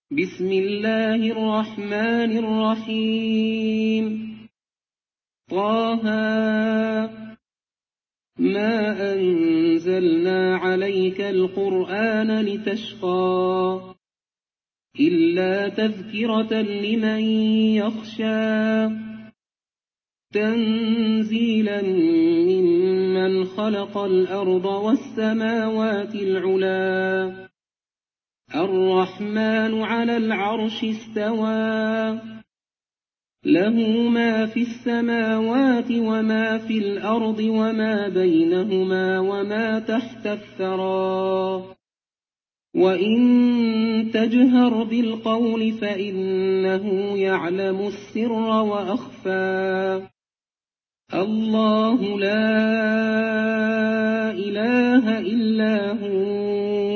بسم الله الرحمن الرحيم. طه ما أنزلنا عليك القرآن لتشقى إلا تذكرة لمن يخشى تنزيلا ممن خلق الأرض والسماوات العلى الرحمن على العرش استوى له ما في السماوات وما في الأرض وما بينهما وما تحت الثرى وإن تجهر بالقول فإنه يعلم السر وأخفى الله لا إله إلا هو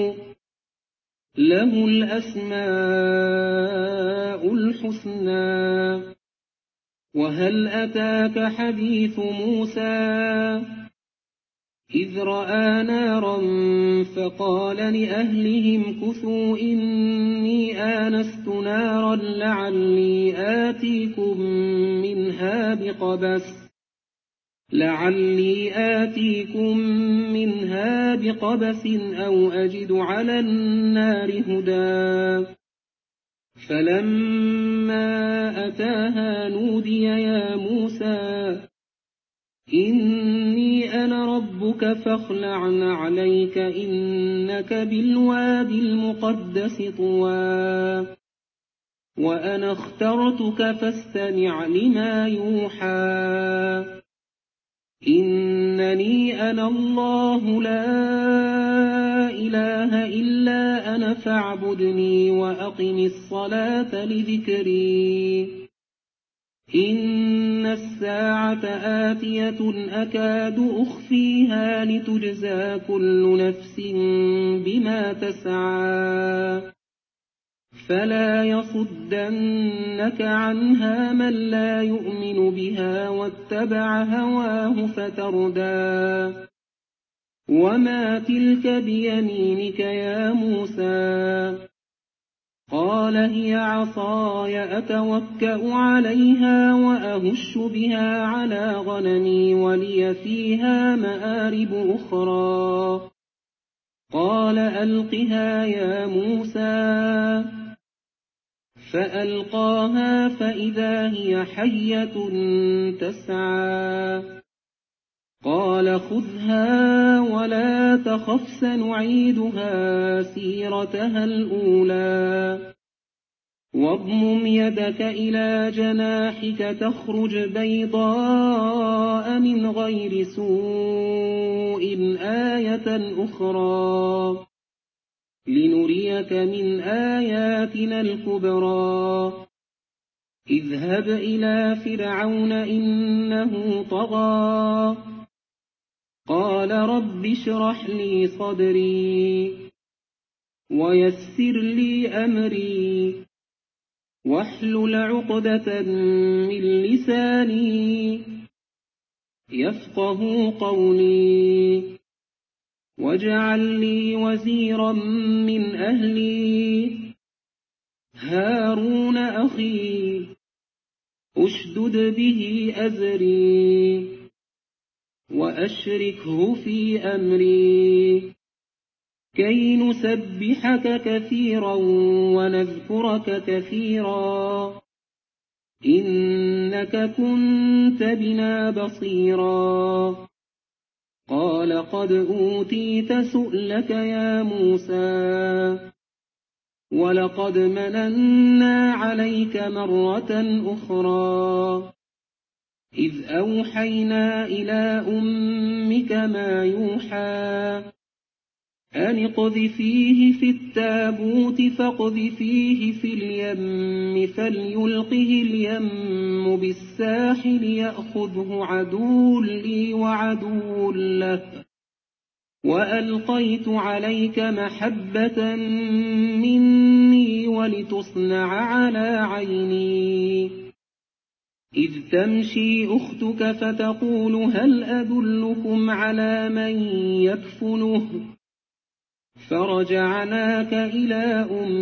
له الأسماء الحسنى. وهل أتاك حديث موسى إذ رأى نارا فقال لأهلهم كثوا إني آنست نارا لعلي آتيكم منها بقبس أو أجد على النار هدى فلما أتاها نودي يا موسى إني أنا ربك فاخلع عليك إنك بالواد المقدس طوى وأنا اخترتك فاستمع لما يوحى إنني أنا الله لا إله إلا أنا فاعبدني وأقم الصلاة لذكري إن الساعة آتية أكاد أخفيها لتجزى كل نفس بما تسعى فلا يصدنك عنها من لا يؤمن بها واتبع هواه فتردى وما تلك بيمينك يا موسى قال هي عصاي أتوكأ عليها وأهش بها على غنمي ولي فيها مآرب أخرى قال ألقها يا موسى فألقاها فإذا هي حية تسعى قال خذها ولا تخف سنعيدها سيرتها الأولى واضمم يدك إلى جناحك تخرج بيضاء من غير سوء آية أخرى لنريك من آياتنا الكبرى اذهب إلى فرعون إنه طغى قال رب اشرح لي صدري ويسر لي أمري واحلل عقدة من لساني يفقه قولي واجعل لي وزيرا من أهلي هارون أخي أشدد به أزري وأشركه في أمري كي نسبحك كثيرا ونذكرك كثيرا إنك كنت بنا بصيرا قال قد أوتيت سؤلك يا موسى ولقد مننا عليك مرة أخرى إذ أوحينا إلى أمك ما يوحى أن اقذفيه في التابوت فاقذفيه في اليم فليلقه اليم بالساحل يأخذه عدو لي وعدو له وألقيت عليك محبة مني ولتصنع على عيني إذ تمشي أختك فتقول هل أدلكم على من يكفله فرجعناك إلى أمك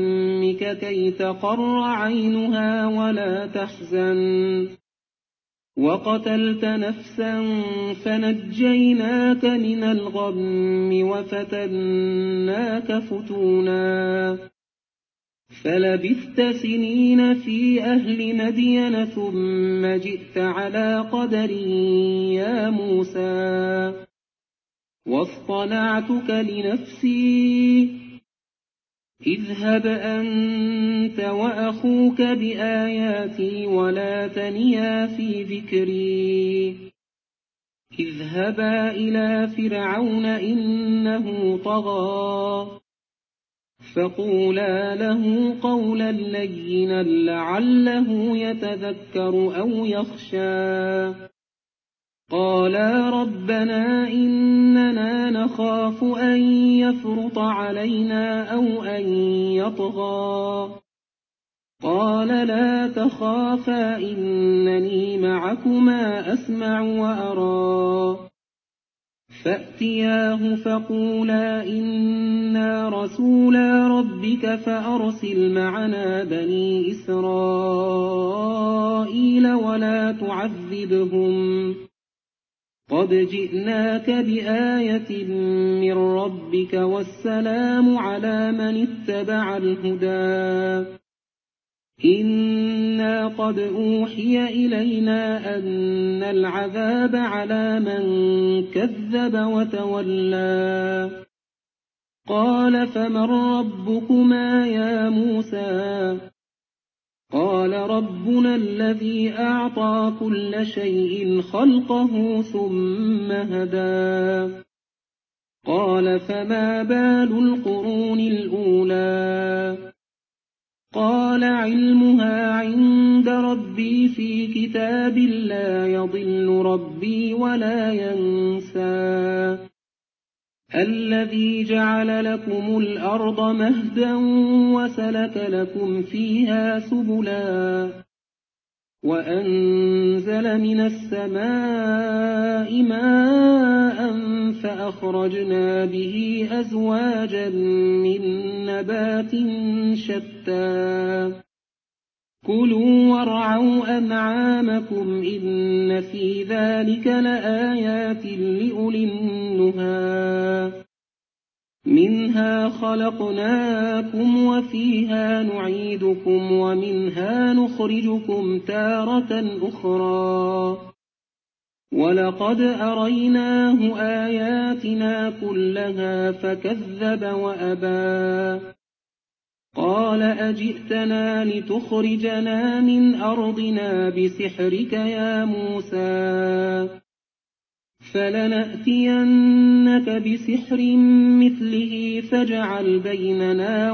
أمك كي تقر عينها ولا تحزن وقتلت نفسا فنجيناك من الغم وفتناك فتونا فلبثت سنين في أهل مدين ثم جئت على قدر يا موسى واصطنعتك لنفسي اذهب أنت وأخوك بآياتي ولا تنيا في ذكري اذهبا إلى فرعون إنه طغى فقولا له قولا لينا لعله يتذكر أو يخشى قالا ربنا إننا نخاف أن يفرط علينا أو أن يطغى قال لا تخافا إنني معكما أسمع وأرى فأتياه فقولا إنا رسولا ربك فأرسل معنا بني إسرائيل ولا تعذبهم قد جئناك بآية من ربك والسلام على من اتبع الهدى إنا قد أوحي إلينا أن العذاب على من كذب وتولى قال فمن ربكما يا موسى قال ربنا الذي أعطى كل شيء خلقه ثم هدى قال فما بال القرون الأولى قال علمها عند ربي في كتاب لا يضل ربي ولا ينسى الذي جعل لكم الأرض مهدا وسلك لكم فيها سبلا وأنزل من السماء ماء فأخرجنا به أزواجا من نبات شتى كلوا وارعوا أنعامكم إن في ذلك لآيات لأولي النهى منها خلقناكم وفيها نعيدكم ومنها نخرجكم تارة أخرى ولقد أريناه آياتنا كلها فكذب وأبى قال أجئتنا لتخرجنا من أرضنا بسحرك يا موسى فلنأتينك بسحر مثله فاجعل بيننا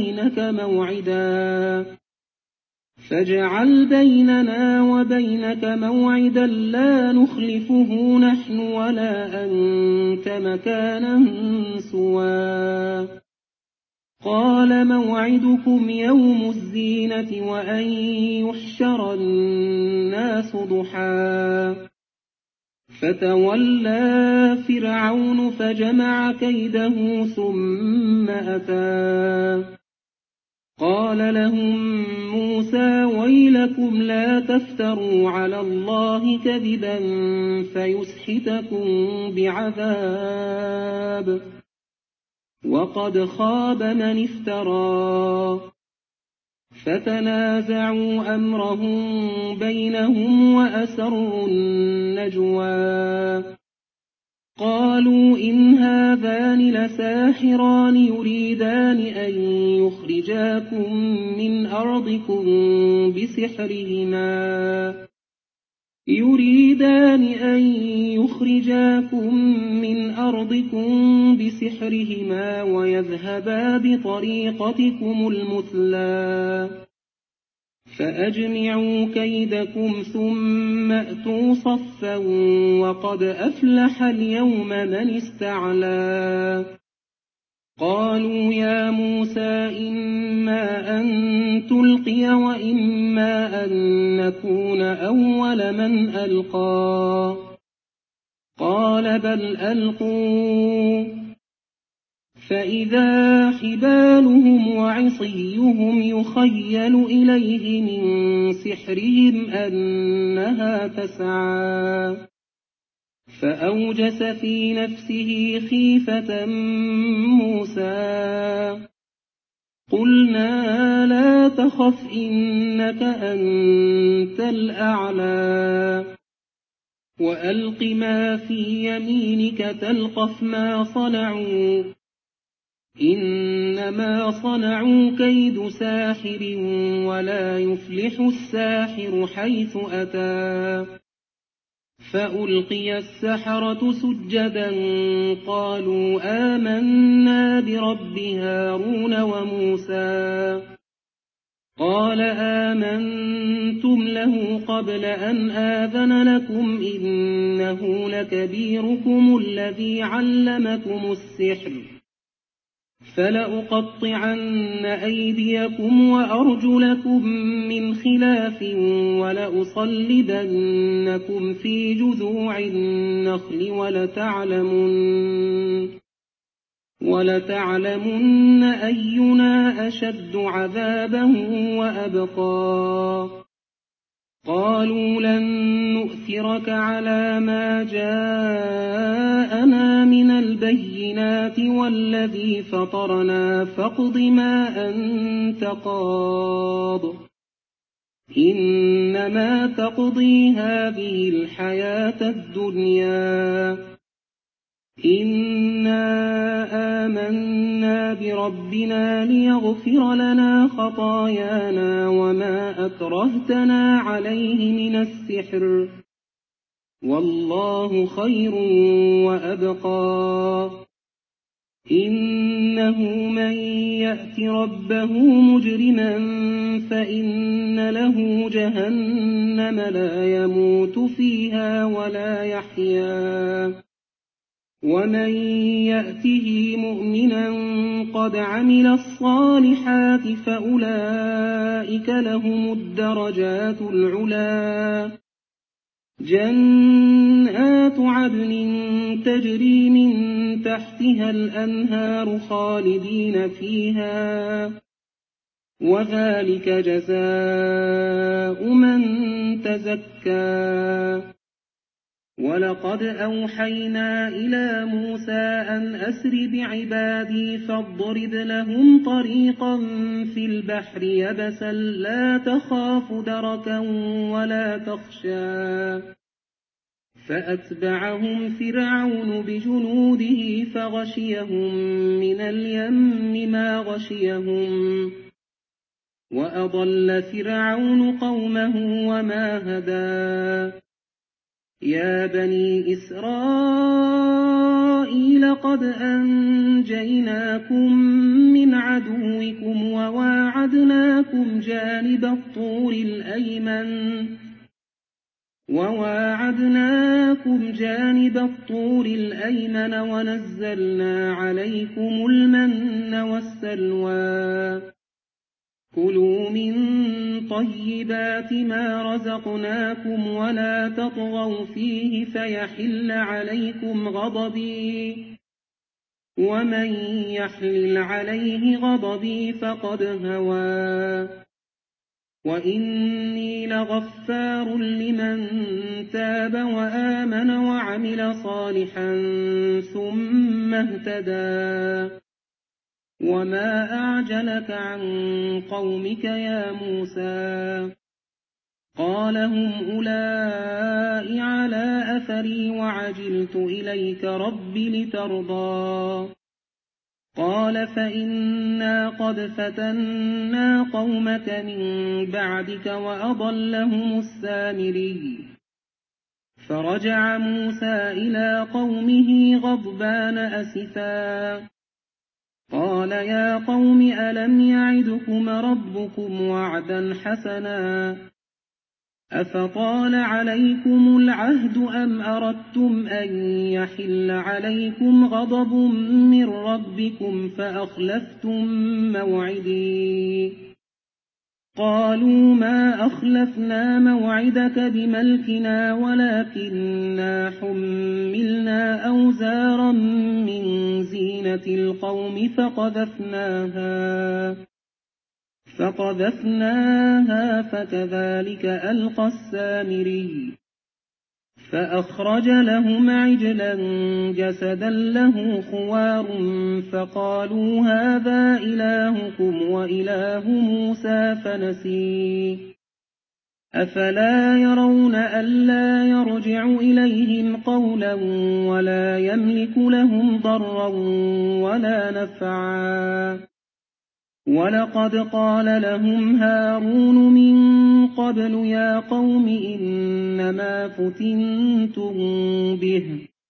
وبينك موعدا لا نخلفه نحن ولا أنت مكانا سوى قال موعدكم يوم الزينة وأن يحشر الناس ضحى فتولى فرعون فجمع كيده ثم أتى قال لهم موسى ويلكم لا تفتروا على الله كذبا فيسحتكم بعذاب وقد خاب من افترى فتنازعوا أمرهم بينهم وأسروا النجوى قالوا إن هذان لساحران يريدان أن يخرجاكم من أرضكم بسحرهما ويذهبا بطريقتكم المثلى فأجمعوا كيدكم ثم أتوا صفا وقد أفلح اليوم من استعلى قالوا يا موسى إما أن تلقي وإما أن نكون أول من ألقى قال بل ألقوا فإذا حبالهم وعصيهم يخيل إليه من سحرهم أنها تسعى فأوجس في نفسه خيفة موسى قلنا لا تخف إنك أنت الأعلى وألق ما في يمينك تلقف ما صنعوا إنما صنعوا كيد ساحر ولا يفلح الساحر حيث أتى فألقي السحرة سجدا قالوا آمنا برب هارون وموسى قال آمنتم له قبل أن آذن لكم إنه لكبيركم الذي علمكم السحر فلأقطعن أيديكم وأرجلكم من خلاف ولأصلبنكم في جذوع النخل ولتعلمن أينا أشد عذابا وأبقى قالوا لن نؤثرك على ما جاءنا من البينات والذي فطرنا فاقض ما أنت قاض إنما تقضي هذه الحياة الدنيا إنا آمنا بربنا ليغفر لنا خطايانا وما أكرهتنا عليه من السحر والله خير وأبقى إنه من يأت ربه مجرما فإن له جهنم لا يموت فيها ولا يحيا ومن يأته مؤمنا قد عمل الصالحات فأولئك لهم الدرجات العلا جنات عدن تجري من تحتها الأنهار خالدين فيها وذلك جزاء من تزكى ولقد أوحينا إلى موسى أن أسر بعبادي فاضرب لهم طريقا في البحر يبسا لا تخاف دركا ولا تخشى فأتبعهم فرعون بجنوده فغشيهم من اليم ما غشيهم وأضل فرعون قومه وما هدى يا بني إسرائيل قد أنجيناكم من عدوكم وواعدناكم جانب الطور الأيمن ونزلنا عليكم المن والسلوى كلوا من طيبات ما رزقناكم ولا تطغوا فيه فيحل عليكم غضبي ومن يحلل عليه غضبي فقد هوى وإني لغفار لمن تاب وآمن وعمل صالحا ثم اهتدى وما أعجلك عن قومك يا موسى قال هم أولئك على أثري وعجلت إليك رب لترضى قال فإنا قد فتنا قومك من بعدك وأضلهم السامري فرجع موسى إلى قومه غضبان أسفا قال يا قوم ألم يعدكم ربكم وعدا حسنا أفطال عليكم العهد أم أردتم أن يحل عليكم غضب من ربكم فأخلفتم موعدي قالوا ما أخلفنا موعدك بملكنا ولكننا حملنا أوزارا من زينة القوم فقذفناها فكذلك ألقى السامري فأخرج لهم عجلا جسدا له خوار فقالوا هذا إلهكم وإله موسى فنسيه أفلا يرون ألا يرجع إليهم قولا ولا يملك لهم ضرا ولا نفعا ولقد قال لهم هارون من قبل يا قوم إنما فتنتم به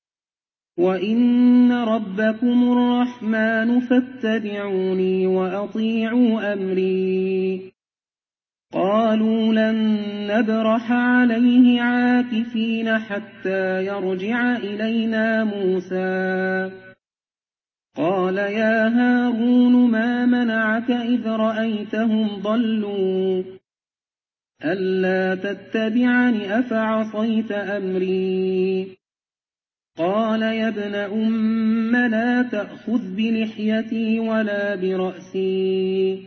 وإن ربكم الرحمن فاتبعوني وأطيعوا أمري قالوا لن نبرح عليه عاكفين حتى يرجع إلينا موسى قال يا هارون ما منعك إذ رأيتهم ضلوا ألا تتبعني أفعصيت أمري قال يا ابن أم لا تأخذ بلحيتي ولا برأسي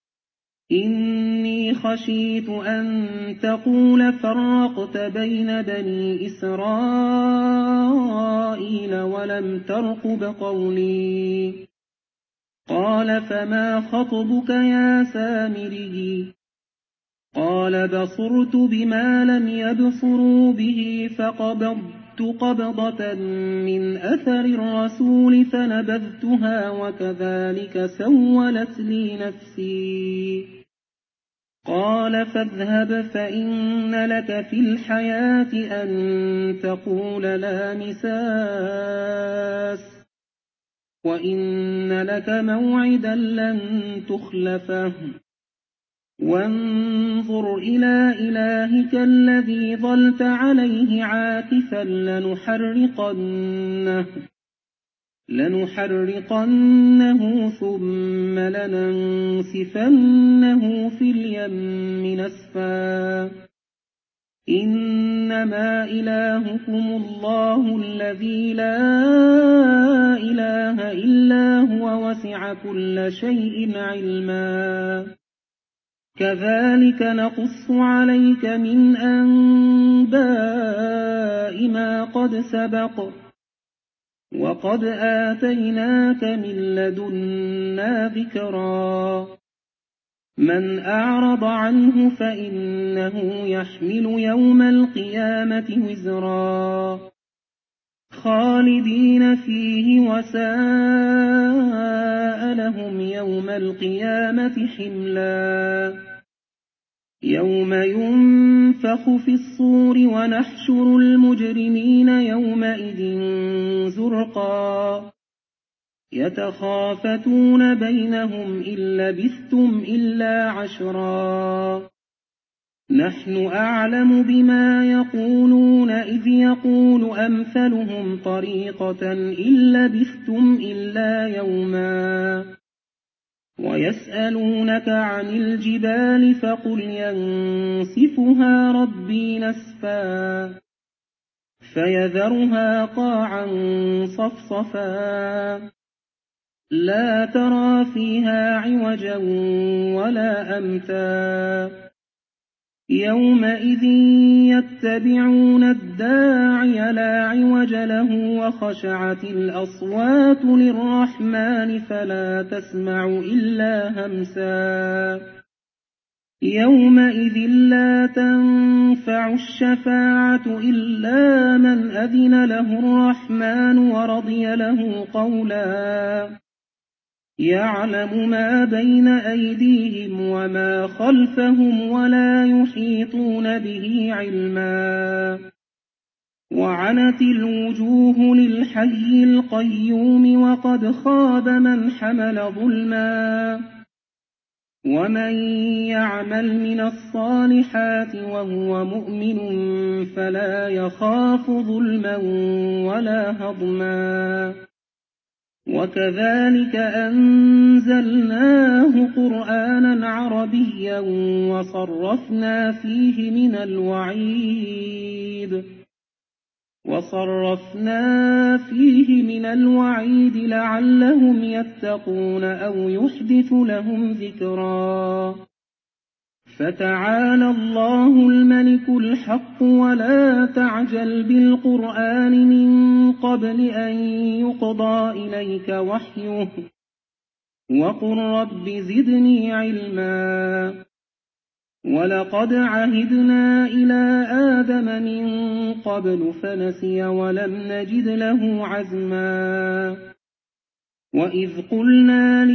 إني خشيت أن تقول فرقت بين بني إسرائيل ولم ترقب قولي قال فما خطبك يا سامري قال بصرت بما لم يبصروا به فقبضت قبضة من أثر الرسول فنبذتها وكذلك سولت لي نفسي قال فاذهب فإن لك في الحياة أن تقول لا مساس وإن لك موعدا لن تخلفه وانظر إلى إلهك الذي ظلت عليه عاكفا لنحرقنه ثم لننسفنه في اليم نسفا إنما إلهكم الله الذي لا إله إلا هو وسع كل شيء علما كذلك نقص عليك من أنباء ما قد سبق وقد آتيناك من لدنا ذكرا من أعرض عنه فإنه يحمل يوم القيامة وزرا خالدين فيه وساء لهم يوم القيامة حملا يوم ينفخ في الصور ونحشر المجرمين يومئذ زرقا يتخافتون بينهم إن لبثتم إلا عشرا نحن أعلم بما يقولون إذ يقول أمثلهم طريقة إن لبثتم إلا يوما ويسألونك عن الجبال فقل ينسفها ربي نسفا فيذرها قاعا صفصفا لا ترى فيها عوجا ولا أمتا يومئذ يتبعون الداعي لا عوج له وخشعت الأصوات للرحمن فلا تسمع إلا همسا يومئذ لا تنفع الشفاعة إلا من أذن له الرحمن ورضي له قولا يعلم ما بين أيديهم وما خلفهم ولا يحيطون به علما وعنت الوجوه للحي القيوم وقد خاب من حمل ظلما ومن يعمل من الصالحات وهو مؤمن فلا يخاف ظلما ولا هضما وكذلك أنزلناه قرآنا عربيا وصرفنا فيه من الوعيد لعلهم يتقون أو يحدث لهم ذكرا. فتعالى الله الملك الحق ولا تعجل بالقرآن من قبل أن يقضى إليك وحيه وقل رب زدني علما. ولقد عهدنا إلى آدم من قبل فنسي ولم نجد له عزما. وإذ قلنا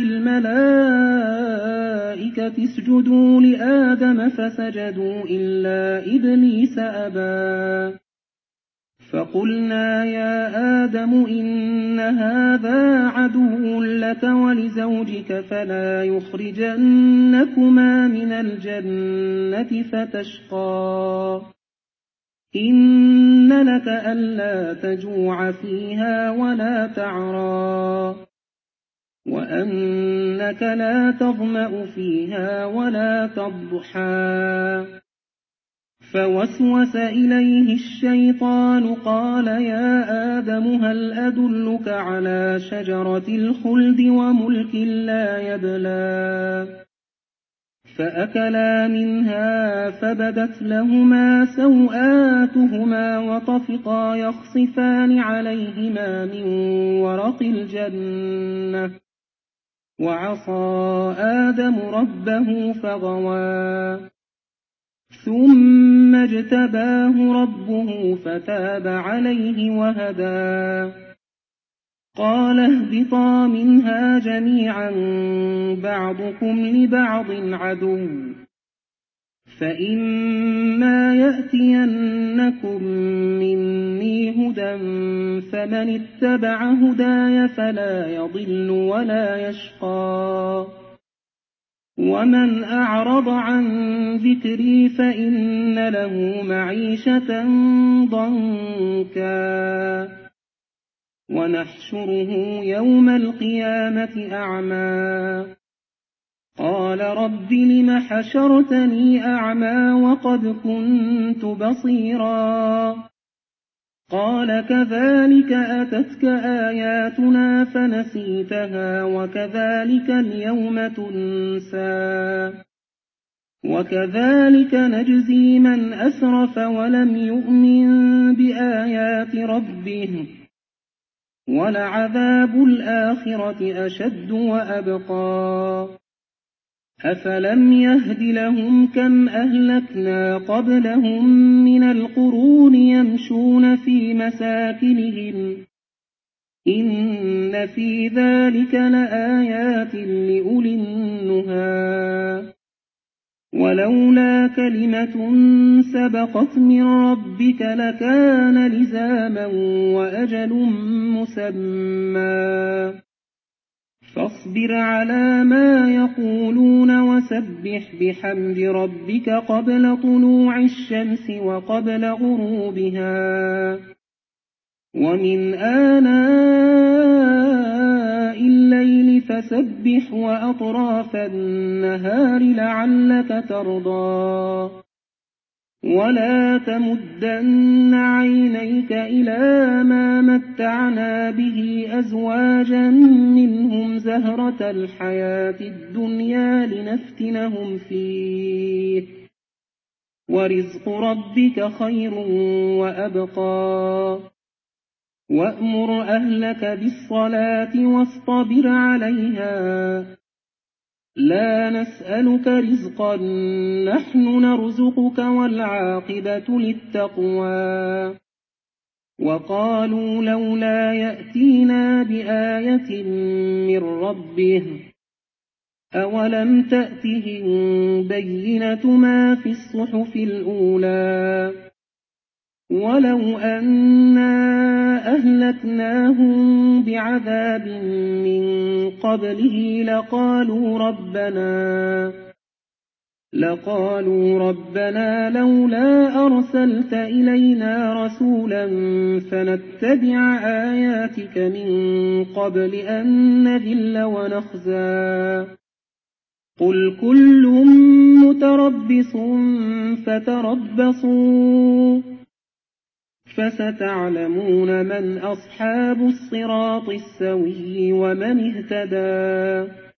للملائكة اسجدوا لآدم فسجدوا إلا إبليس أبى. فقلنا يا آدم إن هذا عدو لك ولزوجك فلا يخرجنكما من الجنة فتشقى. إن لك ألا تجوع فيها ولا تعرى وأنك لا تظمأ فيها ولا تضحى. فوسوس إليه الشيطان قال يا آدم هل أدلك على شجرة الخلد وملك لا يبلى. فأكلا منها فبدت لهما سوآتهما وطفقا يخصفان عليهما من ورق الجنة وعصى آدم ربه فغوى. ثم اجتباه ربه فتاب عليه وهدى. قال اهبطا منها جميعا بعضكم لبعض عدو فإما يأتينكم مني هدى فمن اتبع هداي فلا يضل ولا يشقى. ومن أعرض عن ذكري فإن له معيشة ضنكا ونحشره يوم القيامة أعمى. قال رب لم حشرتني أعمى وقد كنت بصيرا. قال كذلك أتتك آياتنا فنسيتها وكذلك اليوم تنسى. وكذلك نجزي من أسرف ولم يؤمن بآيات ربه ولعذاب الآخرة أشد وأبقى. أفلم يهد لهم كم أهلكنا قبلهم من القرون يمشون في مساكنهم إن في ذلك لآيات لأولي النهى. ولولا كلمة سبقت من ربك لكان لزاما وأجل مسمى. فاصبر على ما يقولون وسبح بحمد ربك قبل طلوع الشمس وقبل غروبها ومن آناء الليل فسبح وأطراف النهار لعلك ترضى. ولا تمدن عينيك إلى ما متعنا به أزواجا منهم زهرة الحياة الدنيا لنفتنهم فيه ورزق ربك خير وأبقى. وأمر أهلك بالصلاة واصطبر عليها لا نسألك رزقا نحن نرزقك والعاقبة للتقوى. وقالوا لولا يأتينا بآية من ربه أولم تأتهم بينة ما في الصحف الأولى. ولو أنا أهلكناهم بعذاب من قبله لقالوا ربنا لولا أرسلت إلينا رسولا فنتبع آياتك من قبل أن نذل ونخزى قل كل متربص فتربصوا فستعلمون من أصحاب الصراط السوي ومن اهتدى